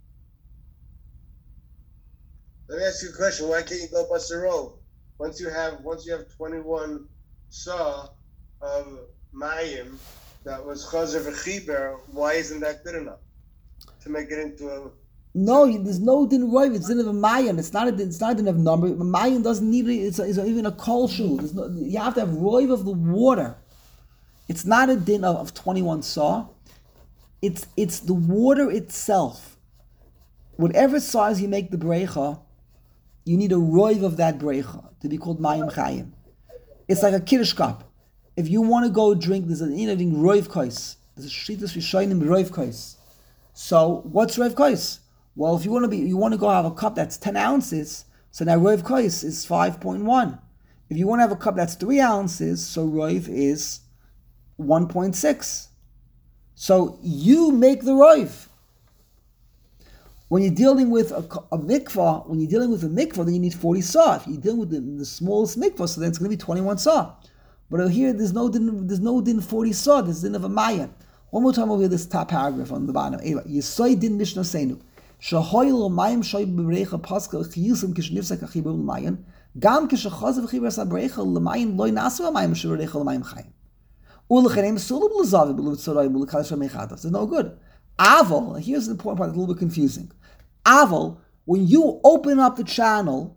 Let me ask you a question. Why can't you go bust a roll? Once you have once you have twenty-one saw of mayim that was chazer v'chiber, why isn't that good enough to make it into a? No, there's no din roiv. It's din of a mayan. It's not a din. It's not a din of number. A mayan doesn't need it. It's, a, it's a, even a kol shu. No, you have to have roiv of the water. It's not a din of, of twenty-one saw. It's it's the water itself. Whatever size you make the breicha, you need a roiv of that breicha to be called mayim chayim. It's like a kiddush cup. If you want to go drink, there's an innovating roiv kais. There's a shittas rishonim roiv kais. So what's roiv kais? Well, if you want to be, you want to go have a cup that's ten ounces, so now roiv kais is five point one. If you want to have a cup that's three ounces, so roiv is one point six. So you make the roiv. When you're dealing with a, a mikvah, when you're dealing with a mikvah, then you need forty saw. If you're dealing with the, the smallest mikvah, so then it's going to be twenty-one saw. But here, there's no din, there's no din forty saw. There's din of a mayan. One more time over here, this top paragraph on the bottom. Yisoy din mishnah seinu. Shahoylo mayim shoy b'breicha paska chiyusam kishnifsak achibur l'mayan. Gam kishachazav achibur sabreicha l'mayan loy nasu hamayim shebreicha l'mayim chayim. U'lechenem sulub l'zavi b'lutzoroi b'lukadasha mechadas. It's no good. Aval, here's the important part, it's a little bit confusing. Aval, when you open up the channel,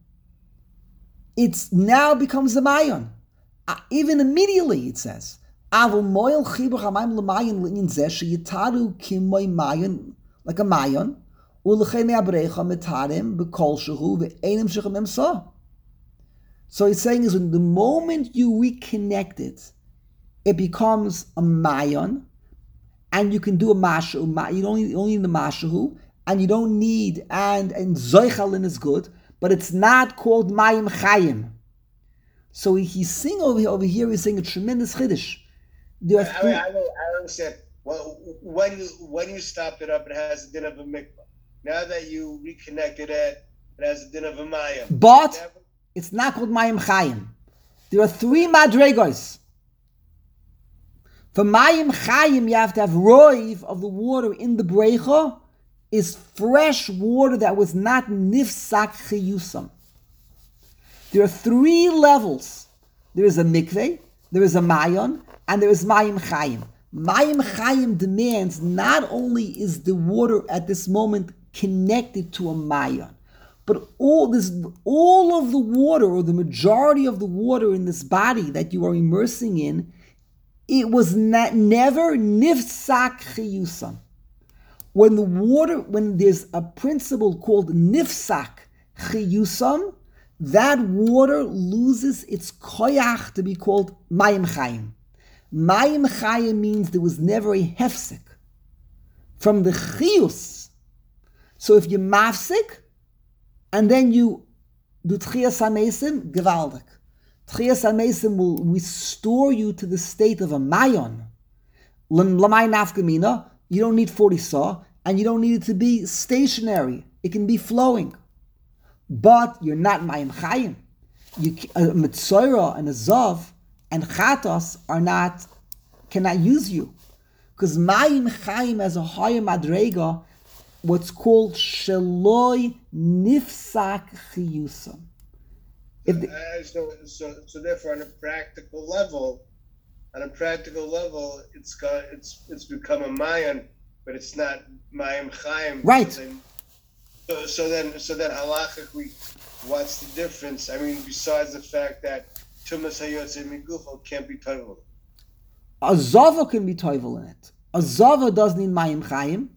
it now becomes a mayon. Uh, even immediately, it says, Aval moil chibur hamayim l'mayon l'inyan zeh sheyitaru kimoy mayon, like a mayon, u'lechem me'abreicha metarim b'kol shehu ve'enim shechem emsa. So he's saying is when the moment you reconnect it, it becomes a mayon, and you can do a mashu. You don't need only the mashu, and you don't need and and zoichalin is good, but it's not called Mayim Chayim. So he, he's singing over here, over here, he's saying a tremendous Chiddush. There are I, three, I, I, don't, I don't understand. Well, when you when you stopped it up, it has a din of a mikvah. Now that you reconnected it, it has a din of a mayim. but Never- it's not called Mayim Chayim. There are three madregos. For Mayim Chayim, you have to have roiv of the water in the brecha is fresh water that was not nifsak chiyusam. There are three levels. There is a mikveh, there is a mayon, and there is Mayim Chayim. Mayim Chayim demands not only is the water at this moment connected to a mayon, but all this, all of the water, or the majority of the water in this body that you are immersing in, it was not, never nifsak chiyusam. When the water, when there's a principle called nifsak chiyusam, that water loses its koyach to be called mayim chayim. Mayim chayim means there was never a hefsek from the chiyus. So if you mafsik, and then you do tchiyas hamesim, gewaldig. Tchiyas hamesim will restore you to the state of a mayon. L'may nafkamina, you don't need forty saw, and you don't need it to be stationary. It can be flowing. But you're not mayim chayim. You, a mitzora and a zav and chatos are not, cannot use you. Because mayim chayim has a higher madrega, what's called sheloi nifsak chiyusam. If the, Uh, so, so, so therefore, on a practical level, on a practical level, it's got, it's it's become a mayan, but it's not mayim chayim. Right. So then, so, so then, so then halachically, what's the difference? I mean, besides the fact that tumas hayotze migufo can't be toivel. a zava can be toivel in it. A zava doesn't need mayim chayim.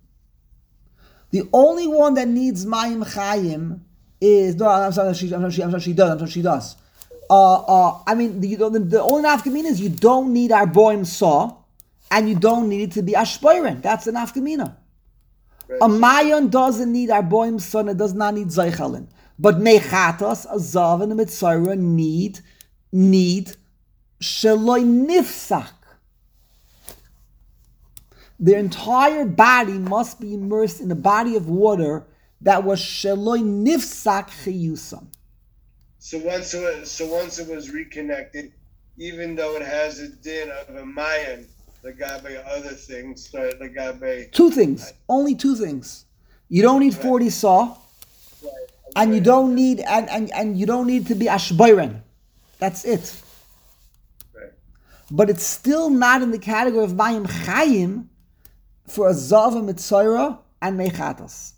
The only one that needs mayim chayim is no. I'm sorry, she, I'm sorry, she, I'm sorry, she does. I'm sorry, she does. Uh, uh, I mean, the, the, the only nafkamina is you don't need arboim saw, and you don't need it to be ashpoiren. That's the nafkamina. Right? A mayon doesn't need arboim saw, and it does not need zeichalin. But mechatos, a zav, and a mitzvah need need sheloi nifsak. Their entire body must be immersed in a body of water that was sheloi nifsak chiyusam. So once it was, so once it was reconnected, even though it has a din of a mayan, the gabe other things, so the gabe. Two things, only two things. You don't need forty saw, Right, and you right. don't need and, and, and you don't need to be ashboiren. That's it. Right. But it's still not in the category of mayim chayim for a zava mitzora and mechatos.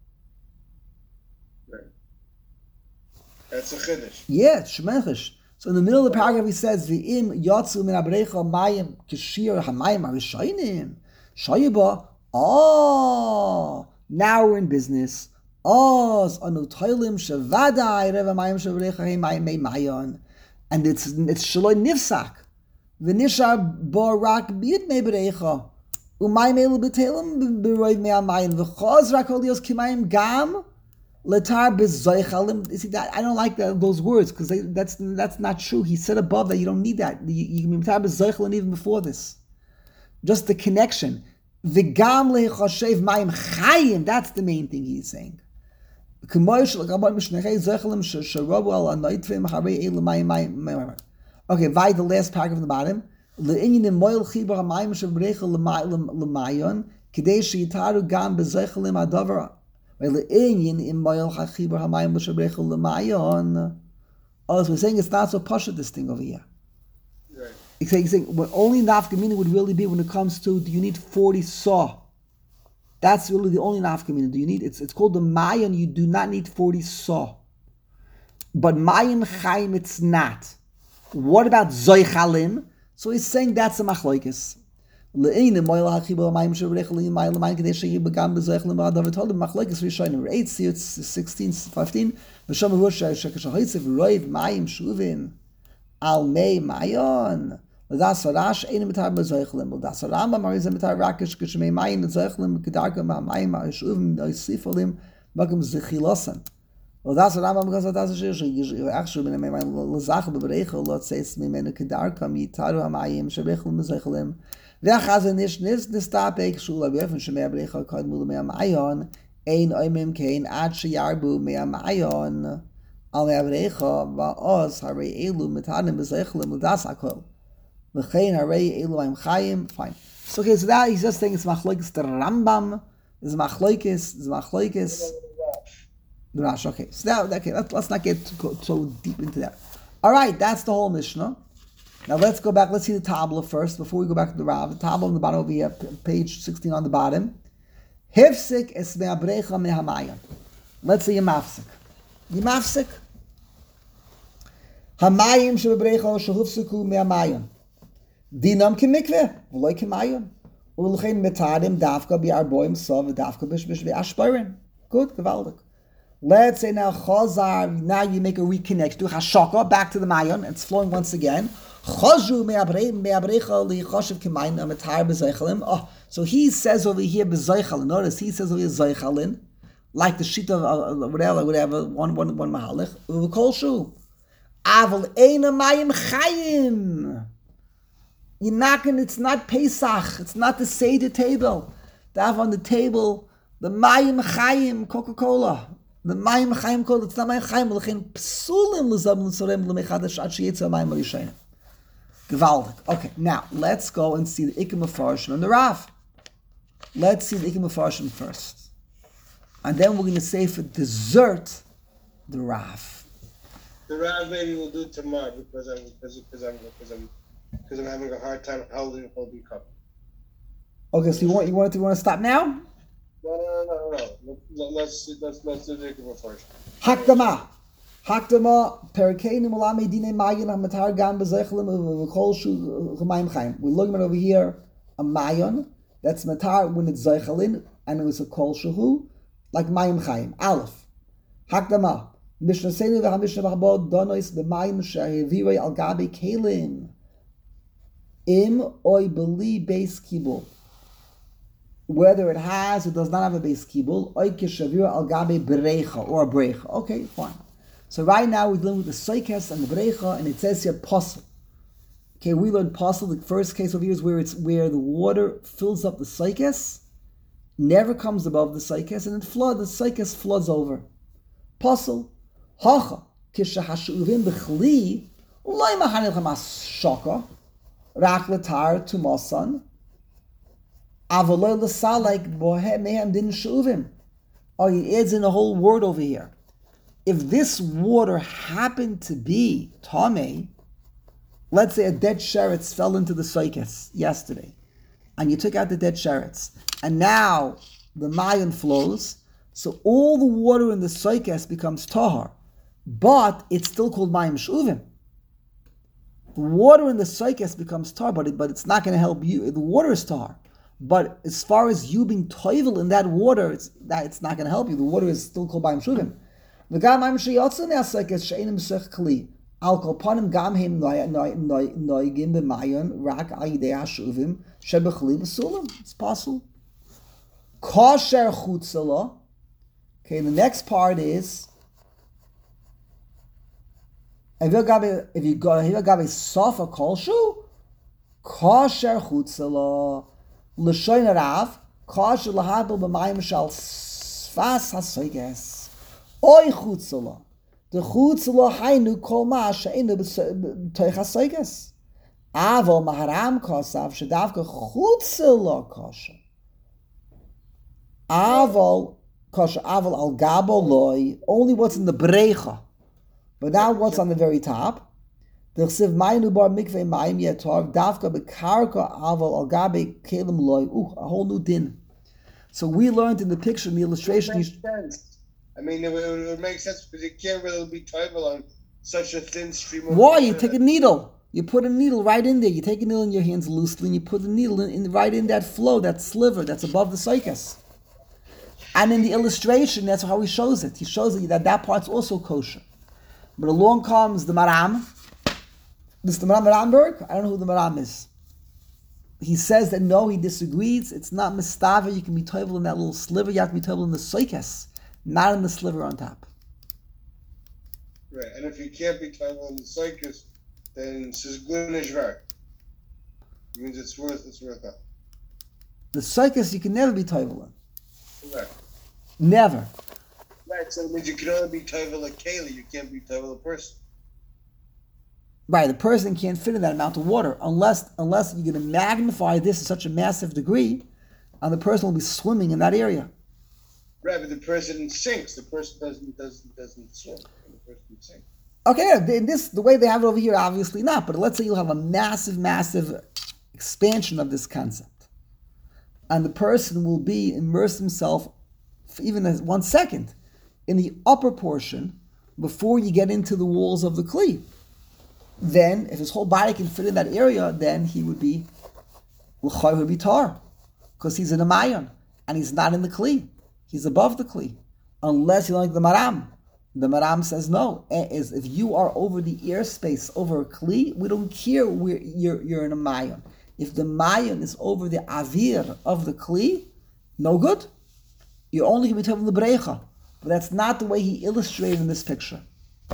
Right. That's a chiddush. Yeah, shmechish. So in the middle of the paragraph he says, "V'im yatsu min abrecha mayim kishir hamayim arishonim shayba." Oh, now we're in business. Oh, anu toilim shavadai reva mayim shavrecha hey mayim may mayon, and it's it's shaloi nifsak. V'nishar borak biyut me berecha umayim elu betelim beroiv me amayim v'chaz rak holios kimayim gam. Letar bezaychalim. You see that I don't like that, those words because that's that's not true. He said above that you don't need that. You, you can be letar bezaychalim even before this. Just the connection. V'gam lechashev mayim chayim. That's the main thing he's saying. Okay, by the last paragraph on the bottom. Le'inyanim moil chibar hamayim shevrecha lemayon kidei sheyitaru gam bezaychalim adavar. Oh, so we're saying it's not so pasha this thing over here. Right. He's saying, he's saying what only nafkamina would really be when it comes to do you need forty saw? That's really the only nafkamina. Do you need it's it's called the mayon. You do not need forty saw. But mayim chayim it's not. What about zoichalim? So he's saying that's a machlokes. Le'ein moil hachiba mayim shevrech le'in mayim le'mayim kadei shehi begam bezoich le'ma'adav told him machlokes rishonim eight sixteen fifteen v'sham hush shekesh ha'itzev roiv mayim shuvin al mei mayon l'das harash ein mitar bezoich le'm l'das haramba marizem mitar rakish kishmei mayim bezoich le'm kedarka ma'mayim ha'shuvim ha'isifolim bagam zechilosan. Well, that's what Rambam goes. That's what actually when I l'zach b'bereichel lot says mimenu kedarka mitaru hamayim shebeichel mezeichelim ve'achazan nish nis nistapek shula b'efen shemei bereichel kadmul me'amayon ein oimim kein ad sheyarbu me'amayon al me'bereichel va'oz harei elu mitanim bezeichelim l'das akol v'chein harei elu aim chayim. Fine. So okay, so that he's just saying it's machlokes the Rambam, it's machlokes, it's machlokes. The Rash. Okay, so that, okay, let's, let's not get too, so deep into that. All right, that's the whole Mishnah. Now let's go back. Let's see the Tabla first before we go back to the Rav. The Tabla on the bottom over here, page sixteen on the bottom. Hifsik es me'abrecha me'hamayan. Let's say yemafsik. Yemafsik. Hamayim shebebrecha shehufsiku me'hamayan. Dinam kemikveh v'loy kemayan. U'lchein metadim davka bi'arboim sov davka b'shbish bi'ashparin. Good, gewaldig. Let's say now Chazar, now you make a reconnection to Hashaka, back to the Mayon, it's flowing once again. Chazru me'abrecha li'chashiv k'mayin amatar b'zeichalim. Oh, so he says over here b'zeichalin. Notice he says over here zeichalin, like the sheet of uh, whatever, whatever, one, one, one mahalich. Uv'kol shu. Aval eina mayim chayim. You're not going, it's not Pesach, it's not the Seder table. They have on the table the mayim chayim, Coca-Cola. The mayim chayim called it's not mayim chayim, l'chein psulim l'zab l'tzorem l'mechadash ad sheyetza mayim l'rishayin. Gewaldig. Okay, now let's go and see the Ikim Mefarshim and the Rav. Let's see the Ikim Mefarshim first, and then we're going to say for dessert the Rav. The Rav maybe we'll do tomorrow because I'm because because I'm because I'm because I'm having a hard time holding holding cup. Okay, so you want you want to you want to stop now? No, no, no, no, no. Let's let's let's do the Ikim first. Hakdama, Hakdama, Perikeinu Mulami Dine Mayin Hamatar Gam Bezeichelim V'Kol Shu Chamayim Chayim. We're looking at over here a Mayon that's Matar when it's Zeichelin and it was a Kol Shuhu like Mayim Chayim. Aleph, Hakdama, Mishnah Seinu VeHaMishnah B'Chabod Donois B'Mayim She'Hevirei Al Gabi Kelim Im Oy Beli Beis Kibul. Whether it has or does not have a base kibul, oy keshavir al gabe berecha or a brecha. Okay, fine. So right now we're dealing with the soikes and the brecha, and it says here posel. Okay, we learned posel. The first case over here is where it's where the water fills up the soikes, never comes above the soikes, and it flood. The soikes floods over. Posel hacha kishahashuvim bechli ulay mahanil chamas shaka rak letar tumasan. Avaloi l'salek bohem mehem didn't shuvim. Oh, he adds in a whole word over here. If this water happened to be Tomei, let's say a dead sheretz fell into the soikes yesterday, and you took out the dead sheretz, and now the mayon flows, so all the water in the soikes becomes tahar, but it's still called mayim shuvim. The water in the soikes becomes tahar, but, it, but it's not going to help you. The water is tahar. But as far as you being toivel in that water, it's that it's not going to help you. The water is still called mayim shuvim. The gam mayim sheyotzu ne'asakes she'enim b'sech kli al kol panim gam hem noigim b'mayon rak al yidei hashuvim shebechli b'sulim. It's possible. Kosher chutzela. Okay, the next part is if you got if you got if you got a sofa kolshu kosher chutzela. L'shoin Rav, kosher lahabel b'mayim shal sfas hasoiges. Oy chutzela. The chutzela hainu kol ma she'enu b'toich hasoiges. Avo maharam kosav shedavka chutzela kosher. Avo kosher, avo al gabo loy, only what's in the brecha. But now what's on the very top? The chsiv maynu bar mikveh mayim yetar davka bekarka aval al gabe kelim loy. Ooh, a whole new din. So we learned in the picture, in the illustration. It makes sense. I mean, it would, it would make sense because you can't really be toivel on such a thin stream of Why? water. You take a needle. You put a needle right in there. You take a needle in your hands loosely, and you put the needle in, in right in that flow, that sliver that's above the soikes. And in the illustration, that's how he shows it. He shows it that that part's also kosher. But along comes the maram. This is the Maram Ramberg. I don't know who the Maram is. He says that no, he disagrees. It's not mistava. You can be toivel in that little sliver. You have to be toivel in the soikes, not in the sliver on top. Right, and if you can't be toivel in the cycus, then sisgun ishvar. It means it's worth it's worth it. The cycus you can never be toivel in. Right. Never. Right, so it means you can only be toivel a keli, you can't be toivel a person. Right, the person can't fit in that amount of water unless unless you're going to magnify this to such a massive degree, and the person will be swimming in that area. Right, but the person sinks. The person doesn't doesn't doesn't swim. The person sinks. Okay, in this the way they have it over here, obviously not. But let's say you'll have a massive, massive expansion of this concept, and the person will be immerse himself for even as one second in the upper portion before you get into the walls of the kli. Then, if his whole body can fit in that area, then he would be l'chayr would be tar, because he's in a mayon and he's not in the kli. He's above the kli, unless you like the maram. The maram says no. Is if you are over the airspace over a kli, we don't care where you're you're in a mayon. If the mayon is over the avir of the kli, no good. You're only going to be talking the brecha, but that's not the way he illustrated in this picture.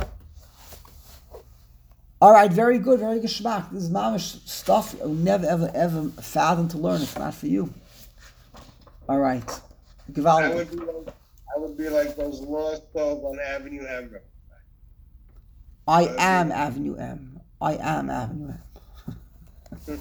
All right, very good, very good shmak. This is mamish stuff I would never, ever, ever fathom to learn if not for you. All right. I would be like, I would be like those lost dogs on Avenue M. I am Avenue M. I am Avenue M.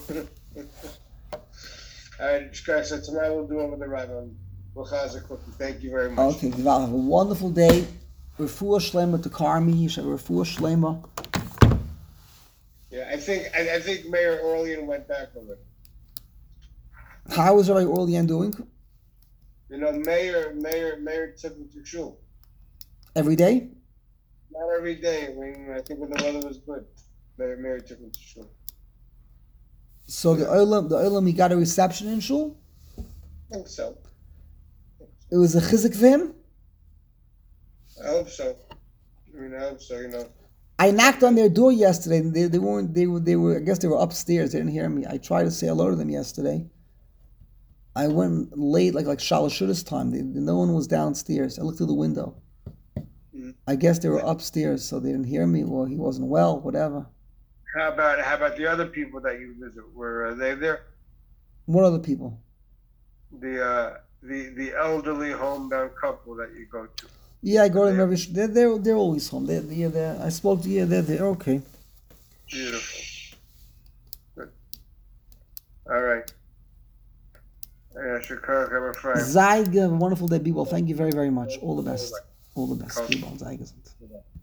All right, Shkar, so tonight we'll do over the Rabban. We'll chazer quickly. Thank you very much. Okay, Gival, have a wonderful day. Refuah shlema to Carmi. You should have refuah shlema. Yeah, I think I, I think Mayor Orlean went back on it. How is Rabbi Orlean doing? You know, Mayor Mayor Mayor took him to shul. Every day? Not every day. I mean, I think when the weather was good, Mayor Mayor took him to shul. So the Olam, the Olam, he got a reception in shul? I think so. It was a chizik for him? I hope so. I mean, I hope so. You know. I knocked on their door yesterday, and they, they weren't. They were. They were. I guess they were upstairs. They didn't hear me. I tried to say hello to them yesterday. I went late, like like Shalashuda's time. They, no one was downstairs. I looked through the window. Mm-hmm. I guess they were upstairs, so they didn't hear me, or he wasn't well, whatever. How about how about the other people that you visit? Were uh, they there? What other people? The uh, the the elderly homebound couple that you go to. Yeah, I go to them every. They're they're, they're always home. They're, they're there. I spoke to you. They're there. Okay. Beautiful. Good. All right. Yeah, Shakar, have a Friday. Zeig, have a wonderful day. Be well. Thank you very very much. All the best. All the best. Be well. Zeig.